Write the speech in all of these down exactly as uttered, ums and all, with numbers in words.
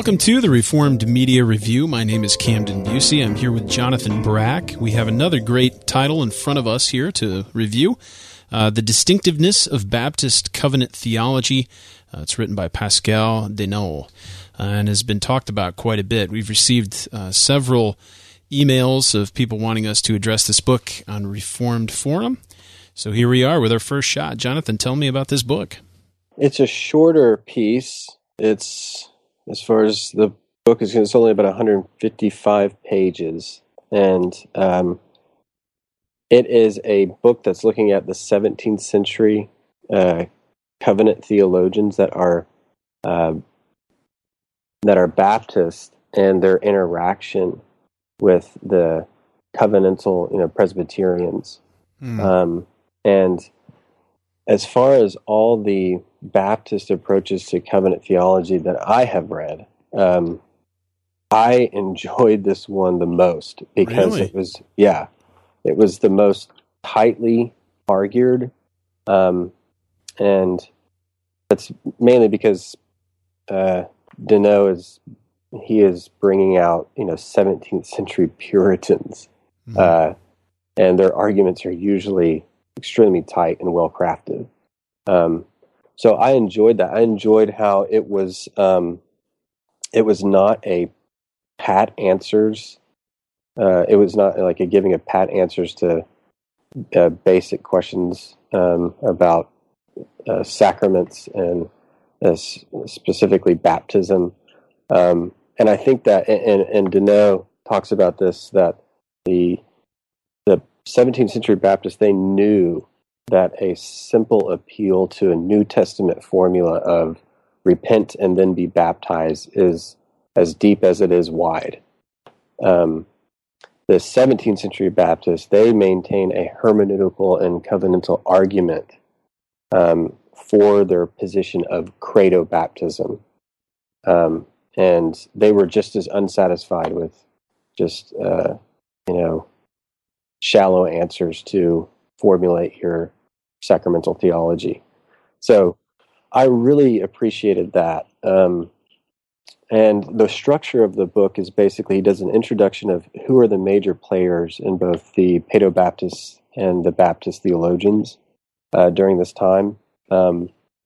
Welcome to the Reformed Media Review. My name is Camden Busey. I'm here with Jonathan Brack. We have another great title in front of us here to review. Uh, the Distinctiveness of Baptist Covenant Theology. Uh, it's written by Pascal Desnaux uh, and has been talked about quite a bit. We've received uh, several emails of people wanting us to address this book on Reformed Forum. So here we are with our first shot. Jonathan, tell me about this book. It's a shorter piece. It's, as far as the book is, it's only about one hundred fifty-five pages. And um, it is a book that's looking at the seventeenth century uh, covenant theologians that are uh, that are Baptist and their interaction with the covenantal, you know, Presbyterians. Mm. Um, and as far as all the Baptist approaches to covenant theology that I have read, um, I enjoyed this one the most because really? it was, yeah, it was the most tightly argued, um, and that's mainly because uh, Desnaux is he is bringing out, you know, seventeenth century Puritans, mm-hmm. uh, and their arguments are usually extremely tight and well crafted. Um, so I enjoyed that. I enjoyed how it was. Um, it was not a pat answers. Uh, it was not like a giving of pat answers to uh, basic questions um, about uh, sacraments and uh, specifically baptism. Um, and I think that, and, and Desnaux talks about this, that the the seventeenth century Baptists, they knew that a simple appeal to a New Testament formula of repent and then be baptized is as deep as it is wide. Um, the seventeenth century Baptists, they maintain a hermeneutical and covenantal argument um, for their position of credo baptism. Um, and they were just as unsatisfied with just, uh, you know, shallow answers to formulate your sacramental theology. So I really appreciated that. Um, and the structure of the book is basically, he does an introduction of who are the major players in both the Paedo-Baptists and the Baptist theologians uh, during this time. Um,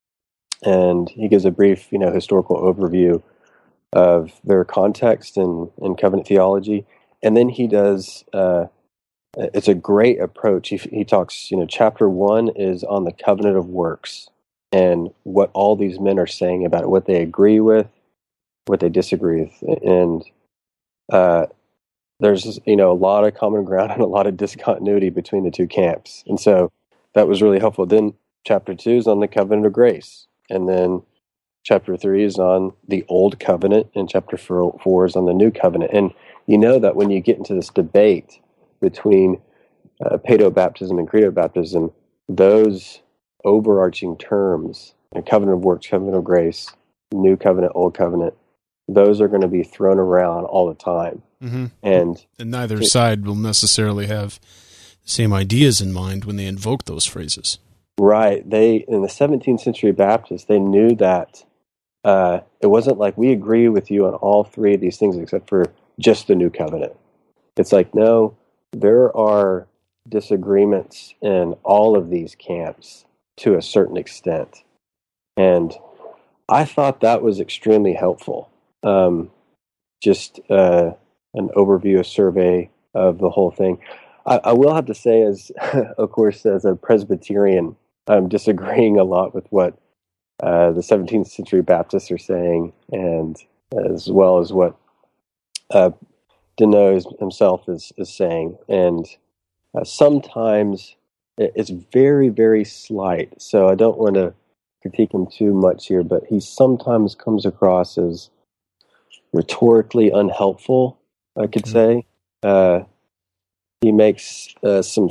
and he gives a brief, you know, historical overview of their context in, in covenant theology. And then he does... Uh, It's a great approach. He, he talks, you know, chapter one is on the covenant of works and what all these men are saying about it, what they agree with, what they disagree with. And uh, there's, you know, a lot of common ground and a lot of discontinuity between the two camps. And so that was really helpful. Then chapter two is on the covenant of grace. And then chapter three is on the old covenant. And chapter four, four is on the new covenant. And you know that when you get into this debate between uh, paedo-baptism and credo-baptism, those overarching terms, a covenant of works, covenant of grace, new covenant, old covenant, those are going to be thrown around all the time. Mm-hmm. And, and neither it, side will necessarily have the same ideas in mind when they invoke those phrases. Right. They, in the seventeenth century Baptists, they knew that uh, it wasn't like we agree with you on all three of these things except for just the new covenant. It's like, no, there are disagreements in all of these camps to a certain extent. And I thought that was extremely helpful. Um, just uh, an overview, a survey of the whole thing. I, I will have to say, as of course, as a Presbyterian, I'm disagreeing a lot with what uh, the seventeenth century Baptists are saying, and as well as what uh, Desnaux himself is, is saying. And uh, sometimes it's very, very slight, so I don't want to critique him too much here, but he sometimes comes across as rhetorically unhelpful, I could mm-hmm. say. Uh, he makes uh, some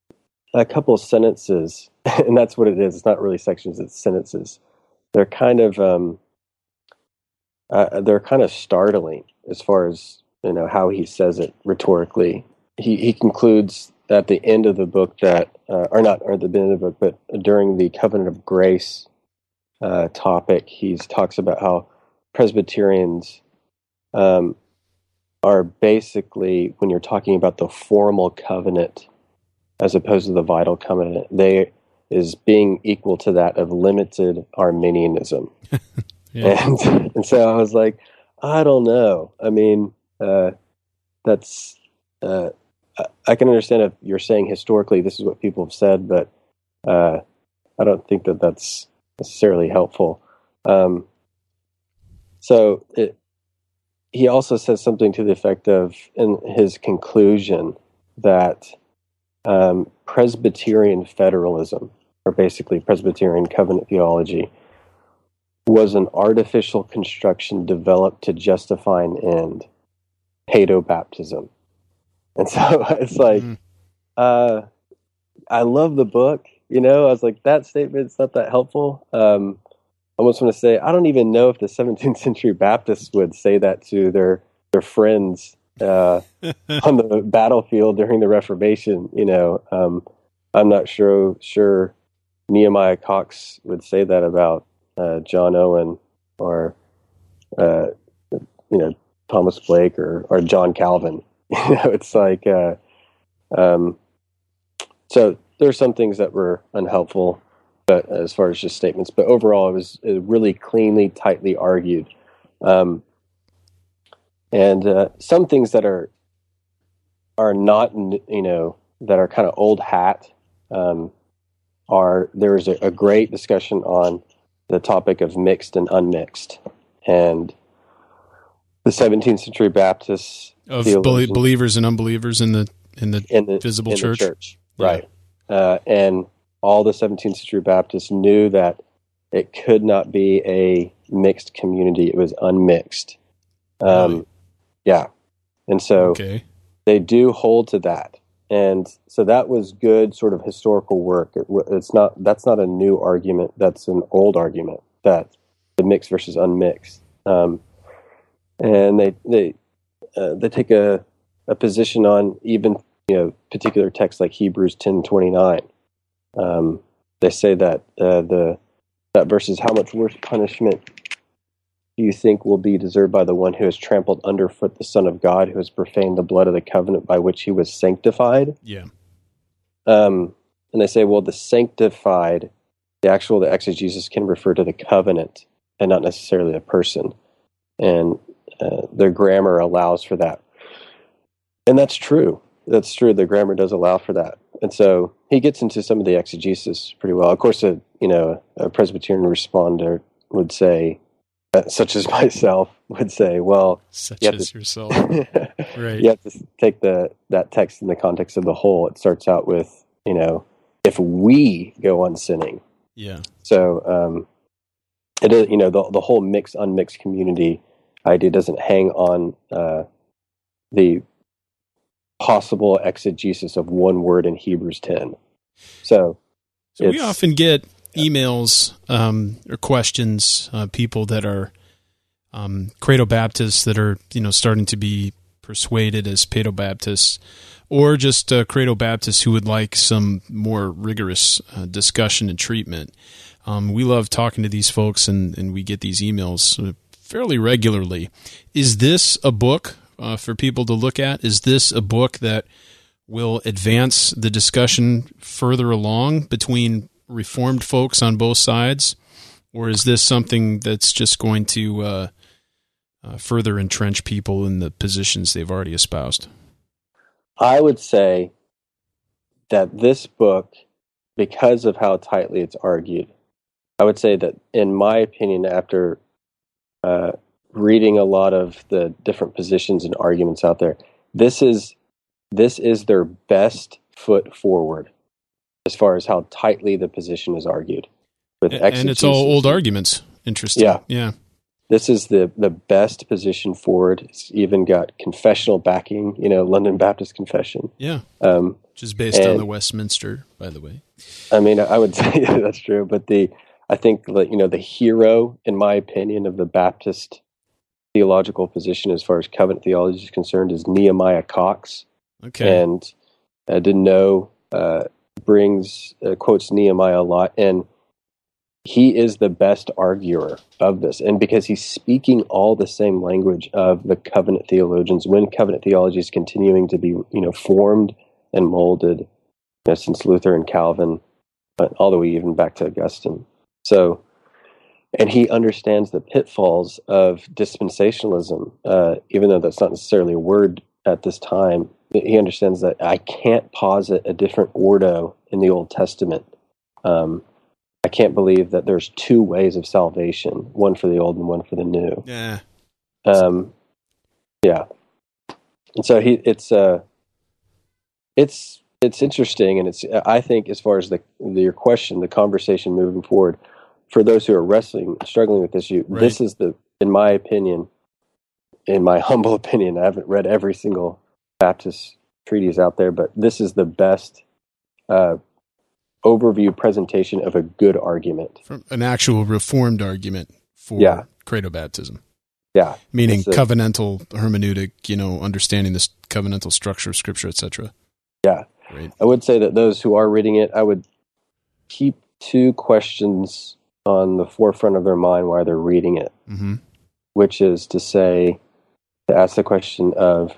a couple of sentences, and that's what it is. It's not really sections, it's sentences. They're kind of um, uh, they're kind of startling as far as, you know, how he says it rhetorically. He he concludes at the end of the book that, uh, or not, or at the end of the book, but during the covenant of grace uh, topic, he talks about how Presbyterians um, are basically, when you're talking about the formal covenant as opposed to the vital covenant, they is being equal to that of limited Arminianism. yeah. And and so I was like, I don't know. I mean, uh, that's uh, I can understand if you're saying historically this is what people have said, but uh, I don't think that that's necessarily helpful. Um, so it, he also says something to the effect of, in his conclusion, that um, Presbyterian federalism, or basically Presbyterian covenant theology, was an artificial construction developed to justify an end, paedobaptism. And so it's like, mm. uh, I love the book. You know, I was like, that statement's not that helpful. Um, I almost want to say, I don't even know if the seventeenth century Baptists would say that to their their friends uh, on the battlefield during the Reformation. You know, um, I'm not sure sure Nehemiah Cox would say that about uh, John Owen or uh, you know Thomas Blake or or John Calvin. You know, it's like uh, um, so. There are some things that were unhelpful, but as far as just statements, but overall it was, it was really cleanly, tightly argued. Um, and uh, some things that are are not, you know, that are kind of old hat um, are, there was a, a great discussion on the topic of mixed and unmixed. And the seventeenth century Baptists of believers and unbelievers in the in the, in the visible in church. The church. Right. Yeah. Uh, and all the seventeenth century Baptists knew that it could not be a mixed community. It was unmixed. Um, really? Yeah. And so okay. they do hold to that. And so that was good sort of historical work. It, it's not, that's not a new argument. That's an old argument, that the mixed versus unmixed. Um, and they, they, uh, they take a, a position on even, you know, particular texts like Hebrews ten twenty-nine. Um, they say that uh, the that verse is, how much worse punishment do you think will be deserved by the one who has trampled underfoot the Son of God, who has profaned the blood of the covenant by which he was sanctified? Yeah. Um, and they say, well, the sanctified, the actual, the exegesis can refer to the covenant and not necessarily a person. And uh, their grammar allows for that. And that's true. That's true. The grammar does allow for that. And so he gets into some of the exegesis pretty well. Of course, a, you know, a Presbyterian responder would say, uh, such as myself, would say, well, such you as to, yourself, right? You have to take the that text in the context of the whole. It starts out with, you know, if we go on sinning. Yeah. So um, it is, you know, the the whole mixed unmixed community idea doesn't hang on uh, the possible exegesis of one word in Hebrews ten. So, so we often get emails um, or questions, uh, people that are um, Credo Baptists that are, you know, starting to be persuaded as Paedo Baptists, or just uh, Credo Baptists who would like some more rigorous uh, discussion and treatment. Um, we love talking to these folks, and, and we get these emails fairly regularly. Is this a book Uh, for people to look at? Is this a book that will advance the discussion further along between Reformed folks on both sides, or is this something that's just going to uh, uh, further entrench people in the positions they've already espoused? I would say that this book, because of how tightly it's argued, I would say that, in my opinion, after uh, reading a lot of the different positions and arguments out there, this is this is their best foot forward as far as how tightly the position is argued. With and, and it's all old arguments. Interesting. Yeah. Yeah. This is the, the best position forward. It's even got confessional backing, you know, London Baptist Confession. Yeah. Um, Which is based and, on the Westminster, by the way. I mean, I would say that's true, but the I think that, you know, the hero, in my opinion, of the Baptist theological position as far as covenant theology is concerned is Nehemiah Cox. Okay. And I didn't know, uh, brings, uh, quotes Nehemiah a lot. And he is the best arguer of this. And because he's speaking all the same language of the covenant theologians, when covenant theology is continuing to be, you know, formed and molded, you know, since Luther and Calvin, but all the way even back to Augustine. So, and he understands the pitfalls of dispensationalism, uh, even though that's not necessarily a word at this time. He understands that I can't posit a different ordo in the Old Testament. Um, I can't believe that there's two ways of salvation, one for the old and one for the new. Yeah. Um, yeah. And so he, it's, uh, it's, it's interesting. And it's, I think as far as the, the, your question, the conversation moving forward, for those who are wrestling, struggling with this issue, right. This is the, in my opinion, in my humble opinion, I haven't read every single Baptist treatise out there, but this is the best uh, overview presentation of a good argument. From an actual reformed argument for yeah. credo baptism. Yeah. Meaning a, covenantal hermeneutic, you know, understanding this covenantal structure of Scripture, et cetera. Yeah. Great. I would say that those who are reading it, I would keep two questions on the forefront of their mind while they're reading it, mm-hmm. which is to say, to ask the question of,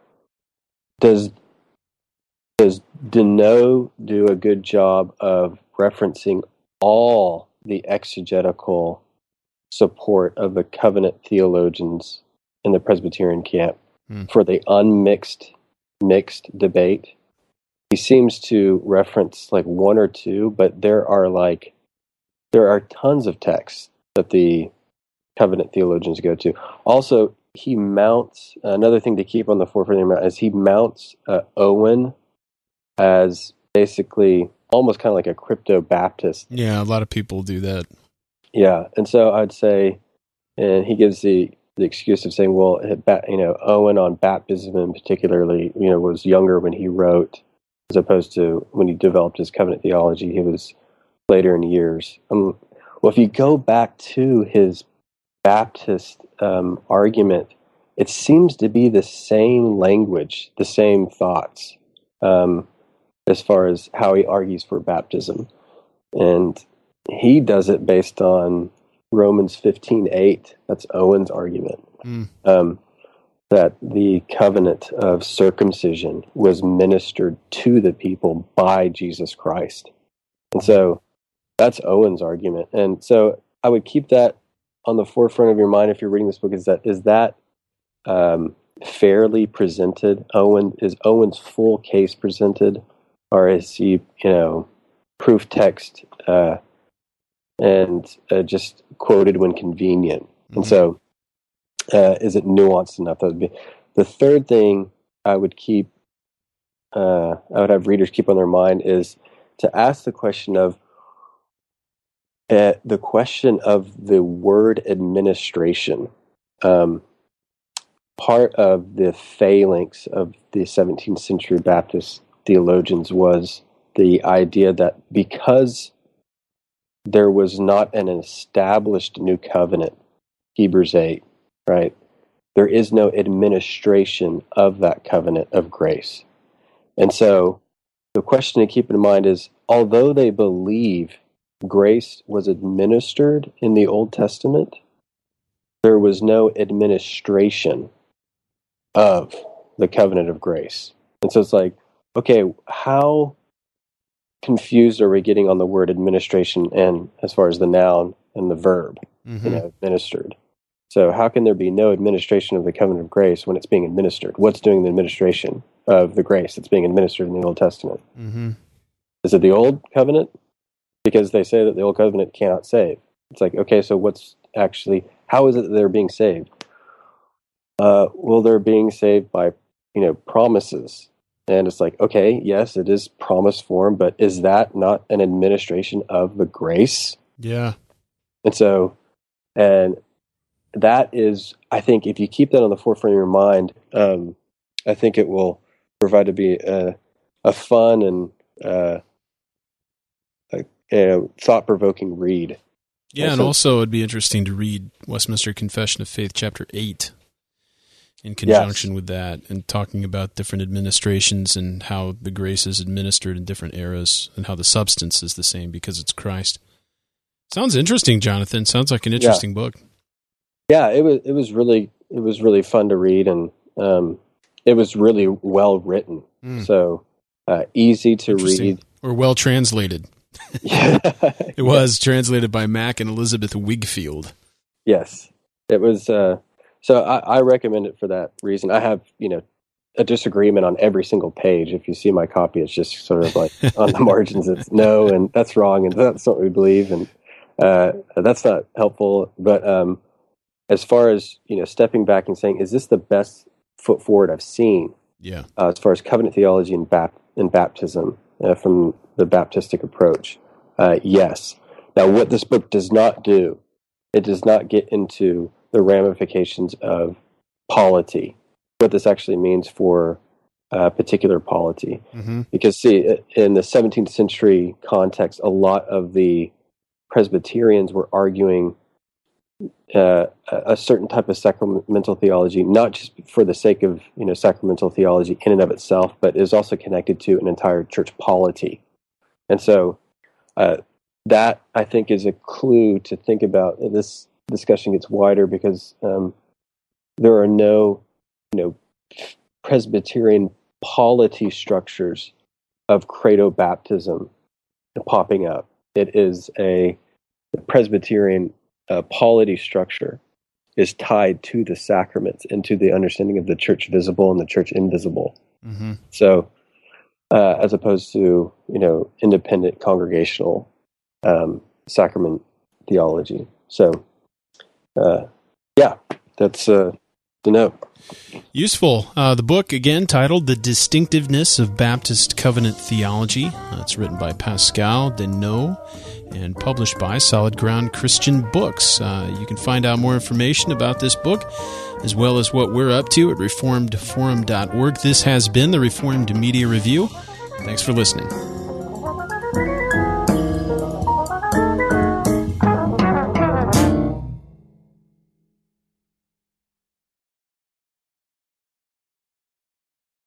Does does Deneau do a good job of referencing all the exegetical support of the covenant theologians in the Presbyterian camp mm. for the unmixed mixed debate? He seems to reference like one or two, but there are like there are tons of texts that the covenant theologians go to. Also, he mounts, another thing to keep on the forefront of your mind is he mounts uh, Owen as basically almost kind of like a crypto-Baptist. Yeah, a lot of people do that. Yeah, and so I'd say, and he gives the, the excuse of saying, well, you know, Owen on baptism particularly, you know, was younger when he wrote, as opposed to when he developed his covenant theology, he was later in years. Um, well, if you go back to his Baptist um, argument, it seems to be the same language, the same thoughts, um, as far as how he argues for baptism. And he does it based on Romans fifteen eight. That's Owen's argument. Mm. Um, that the covenant of circumcision was ministered to the people by Jesus Christ. And so that's Owen's argument. And so I would keep that on the forefront of your mind if you're reading this book. Is that is that um, fairly presented? Owen is Owen's full case presented, or is he, you know, proof text uh, and uh, just quoted when convenient? Mm-hmm. And so, uh, is it nuanced enough? That would be the third thing I would keep. Uh, I would have readers keep on their mind is to ask the question of. Uh, the question of the word administration. Um, part of the phalanx of the seventeenth century Baptist theologians was the idea that because there was not an established new covenant, Hebrews eight, right? There is no administration of that covenant of grace. And so the question to keep in mind is, although they believe grace was administered in the Old Testament, there was no administration of the covenant of grace. And so it's like, okay, how confused are we getting on the word administration and as far as the noun and the verb, mm-hmm. you know, administered? So how can there be no administration of the covenant of grace when it's being administered? What's doing the administration of the grace that's being administered in the Old Testament? Mm-hmm. Is it the Old Covenant? Because they say that the Old Covenant cannot save. It's like, okay, so what's actually, how is it that they're being saved? Uh, well, they're being saved by, you know, promises. And it's like, okay, yes, it is promise form, but is that not an administration of the grace? Yeah. And so, and that is, I think, if you keep that on the forefront of your mind, um, I think it will provide to be a, a fun and uh, a, a thought-provoking read. Yeah, also, and also it'd be interesting to read Westminster Confession of Faith, chapter eight, in conjunction yes. with that, and talking about different administrations and how the grace is administered in different eras, and how the substance is the same because it's Christ. Sounds interesting, Jonathan. Sounds like an interesting yeah. book. Yeah, it was. It was really. It was really fun to read, and um, it was really well written. Mm. So uh, easy to read, or well translated. Yeah. It was yeah. translated by Mac and Elizabeth Wigfield. Yes, it was. Uh, so I, I recommend it for that reason. I have, you know, a disagreement on every single page. If you see my copy, it's just sort of like on the margins, it's no, and that's wrong, and that's what we believe, and uh, that's not helpful. But um, as far as, you know, stepping back and saying, is this the best foot forward I've seen? Yeah. Uh, as far as covenant theology and, bap- and baptism uh, from the Baptistic approach, uh, yes. Now, what this book does not do, it does not get into the ramifications of polity, what this actually means for uh, particular polity. Mm-hmm. Because, see, in the seventeenth century context, a lot of the Presbyterians were arguing uh, a certain type of sacramental theology, not just for the sake of, you know, sacramental theology in and of itself, but is also connected to an entire church polity. And so uh, that, I think, is a clue to think about. This discussion gets wider because um, there are no, you know, Presbyterian polity structures of credo baptism popping up. It is a the Presbyterian uh, polity structure is tied to the sacraments and to the understanding of the church visible and the church invisible. Mm-hmm. So, uh, as opposed to, you know, independent congregational um, sacrament theology. So, uh, yeah, that's uh, the note. Useful. Uh, the book, again, titled The Distinctiveness of Baptist Covenant Theology. Uh, it's written by Pascal Deneau and published by Solid Ground Christian Books. Uh, you can find out more information about this book, as well as what we're up to at reformed forum dot org. This has been the Reformed Media Review. Thanks for listening.